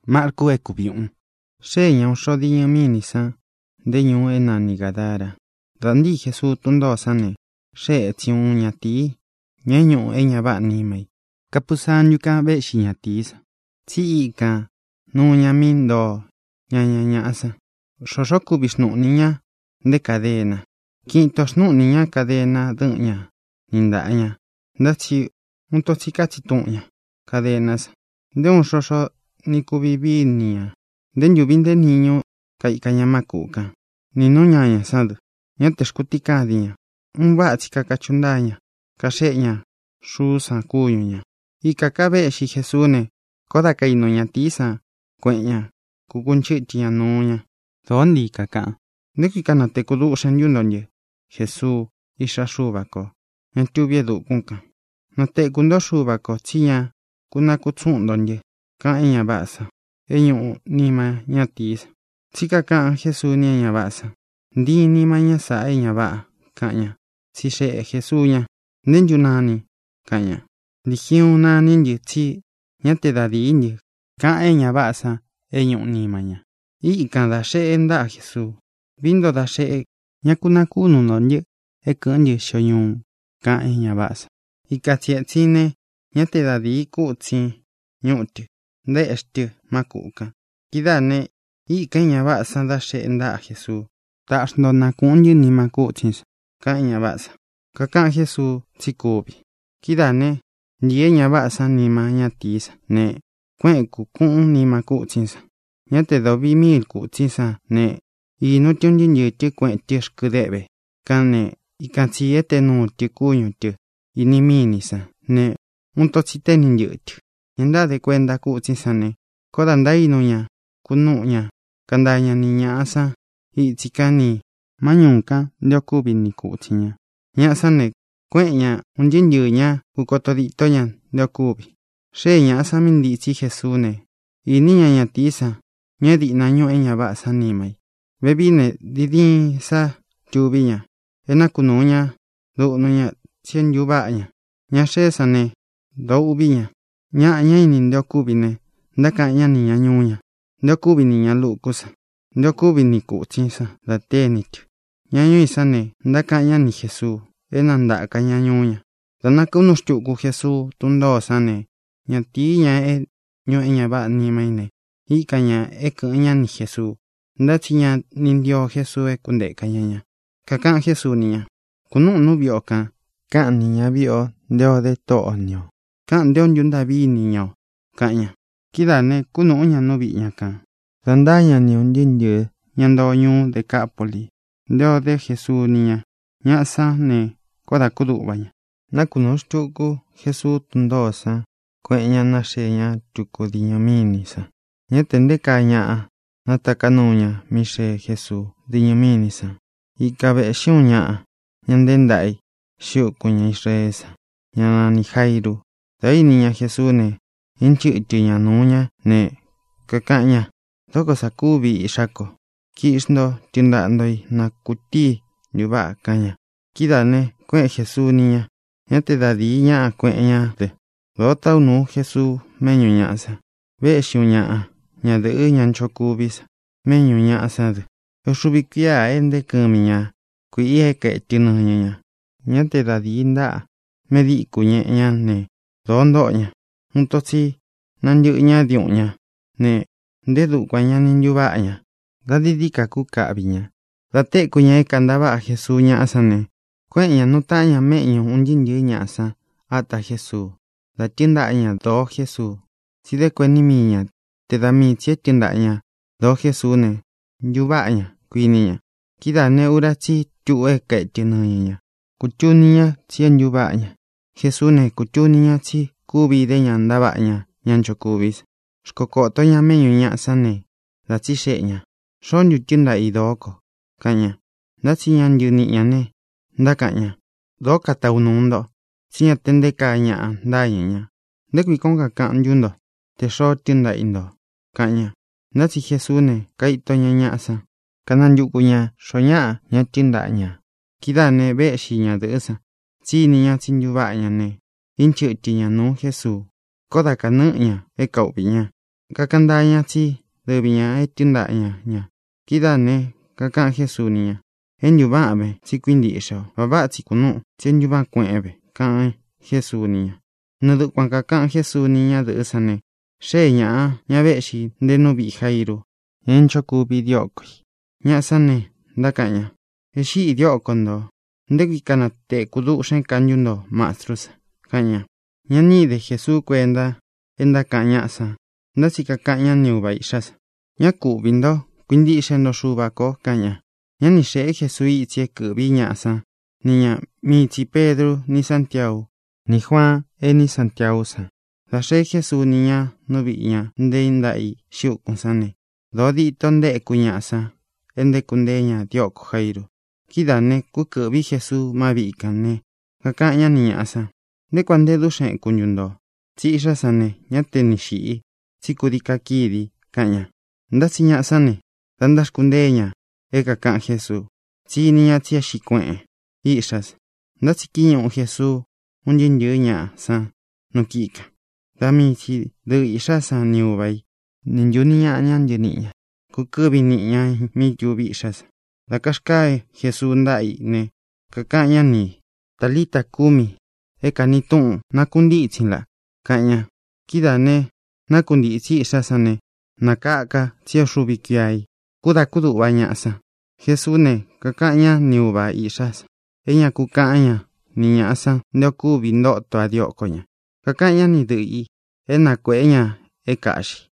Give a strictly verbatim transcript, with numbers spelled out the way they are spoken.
Marco e cubiun. Xe nhau so di yamini sa. De ñu e nani Gadara. Dandi Jesús tundo sane. Xe tion ña tí. Ña ñu e ña ba ni mai. Kapusan yuka be shi ña tí sa. Ti i ka. Nu ña min do. Ña ña ña sa. Shosho kubis nu ni ña. De cadena. Quintos nu ni ña cadena de ña. Ninda ña. Da chi. Un toxica chi tu ña. Cadenas. De un shosho ni kubibi ni ña. De lluvin de niño. Kai kanyama kuka. Ni no ñaña sad. Ña te shkutika di ña. Un batsi kakachundaña. Kashe ña. Shusa kuyo ña. I kakabe shi Jesune. Koda kai no ña tisa. Kweña. Kukunchiti ña no ña. Dondi kaka. Neki kana te kudu shen yundonye. Jesús. Isha shubako. Ña tubie du kunka. No te kundo shubako. Tia. Kuna kutsundonye. Ka eña basa. Eño nima ña tisa. Tika ka Jesús ni ña basa. Di nima ña sa eña ba. Kaña. Si she Jesús ña. Nenyu nani. Kaña. Dijiun nani nye ti. Ña te da di nye. Ka eña basa. Eño nima ña. I ka da she enda Jesús. Vindo da she. Ña kuna kunu no nye. E kanye shoyun. Ka eña basa. I ka tie tine. Ña te da di ku tsi. Ñuti. De este makuka. Kidane. I ka eña basa da she enda Jesús. Ta shndo na kunye ni makutins. Ka eña basa. Kaka Jesús tsikubi. Kidane. Nye eña basa ni ma ña tisa. Ne. Kwen kukun ni makutins. Ña te do vi mil kutisa. Ne. I no tion nye te kwen te shkudebe. Kane. I ka tsie te no te kuyo te. I ni minisa. Ne. Un to tsite ni nye te. Ñanda de kwenda kutisa ne. Koda ndai no ña. Kunu ña. Kanda ña ni ña asa. I tsika ni. Mañunka. Leo kubi ni kutiña. Ña sa ne. Kwen ña. Un jen nye ña. Ukotodito ña. Leo kubi. She ña asa min di tsi Jesús ne. I ni ña ña tisa. Ña di na ño eña ba sa ni mai. Bebi ne. Di di sa. Tubi ña. Ena kunu ña. Do no ña. Tien yu ba ña. Ña she sa ne. Do ubi ña. Ña ña ini leo kubi ne. Ndaka ña ni ña ñu ña. Leo kubi ni ña lukusa. Leo kubi ni kutisa. Da tenit. Ña ñu isa ne. Ndaka ña ni Jesús. Ena ndaka ña ñu ña. Dana kunu shtuku Jesús. Tundo sa ne. Ña ti ña e. Ño eña ba ni mai ne. Ika ña e ke ña ni Jesús. Nda ti ña ni dio Jesús e kunde ka ña ña. Kaka Jesús ni ña. Kunu nu bio ka. Ka ni ña bio. Leo de to ño. Ka leo yunda vi ni ño. Ka ña. Kidane kunu ña no vi ña ka. Danda ña ni un jen ye. Ña ndo ñu de Capoli. Leo de Jesús ni ña. Ña sa ne. Koda kudu ba ña. Na kunu shtuku Jesús tundo sa. Kwe ña na she ña tuku di ña mini sa. Ña tende ka ña. Na takanu ña mi she Jesús di ña mini sa. I ka be shiu ña. Ña ndendai. Shiu ku ña Israel sa. Ña na ni Jairu. Dai ni ña Jesús ne. Inchi iti ña nu ña ne. Kaka ña. Toko sa kubi ishako. Kishndo tindandoi na kuti. Yuba ka ña. Kidane kwe Jesús ni ña. Ña te da di ña kwe ña de. Do tau nu Jesús meño ña sa. Be shiu ña. Ña de ña ncho kubi sa. Meño ña sa de. Oshubikia ende kumi ña. Kui e ke tino ña ña. Ña te da di nda. Me di ku ñe ña ne. Do ndo ña. Un to si. Nan yu ña diu ña. Ne. De du kwa ña nin yu ba ña. Da di di ka ku ka bi ña. Da te ku ña e kandaba Jesús ña sa ne. Kwe ña no ta ña meño un yin yu ña sa. Ata Jesús. Da tienda ña do Jesús. Si de kwe ni mi ña. Te da mi tsie tienda ña. Do Jesús ne. Yu ba ña. Kui ni ña. Kida ne ura chi tu e ke tino ña. Kuchu ni ña tien yu ba ña. Jesús ne kuchu ni ña chi. Kubi de ña ndaba ña. Ñancho kubis. Shkokoto ña meño ña sa ne. Da chi she ña. Son yu tienda i doko. Ka ña. Da chi ña yu ni ña ne. Da ka ña. Do ka ta unundo. Si ña tende ka ña da ña ña. De kui konga ka yundo. Te sho tienda indo. Ka ña. Da chi Jesús ne. Ka ito ña ña sa. Kanan yuku ña. Sho ña ña tienda ña. Kida ne be shi ña de sa. Si ni ña sin yu ba ña ne. Inchi iti ña nu Jesús. Koda ka nu ña. E kau bi ña. kakanda ña chi de bi ña e tiunda ña ña. Kida ne kaka Jesús ni ña. En yu ba be chi kwindi sho. Ba ba chi kunu chen yu ba kwen be ka Jesús ni ña. No du kwan kaka Jesús ni ña de sane. She ña ña be shi de no bi Jairo. En choku bi diokoi. Ña sane ndaka ña. E shi diokondo. Ndeki kana te kudu shen kanyundo maestros kaña. Ña ni de Jesús kwenda enda kaña sa. Nda si kakaña niu ba ishas. Ña kubindo kwindi shendo shubako kaña. Ña ni she Jesús itie kubi ña sa. Ni ña mi chi Pedro ni Santiago. Ni Juan e ni Santiago sa. Da she Jesús ni ña no bi ña nde indai shiu kunsane. Do di tonde kuña sa. Ende kunde ña dioko Jairo. Kida ne ku kubi Jesús ma bi kane. Kakaña ni ña sa. De kwande du shen kunyundo. Chi isha sane ña te ni shi. Chi kudika kiri kaña. Nda si ña sane. Dandash kunde ña. E kaka Jesús. Chi ni ña tia shikwen. Ishas. Nda si kiño Jesús. Un yin yu ña sa. No kika. Da mi chi de isha sa niu bai. Nin yu ni ña ñan yu ni ña. Ku kubi ni ña mi yu bi isha sa. Da kashkae Jesús ndai ne. Kakaña ni. Talita kumi. E kanitun na kundi chila. Kaña. Kida ne. Na kundi chi isha sa ne. Na kaka tia shubi kiai. Kuda kudu ba ña sa. Jesús ne. Kakaña niu ba isha sa. Eña kukaña. Ni ña sa. Ndio kubi ndo to a dioko ña. Kakaña ni dui. E na kue ña. E kashi.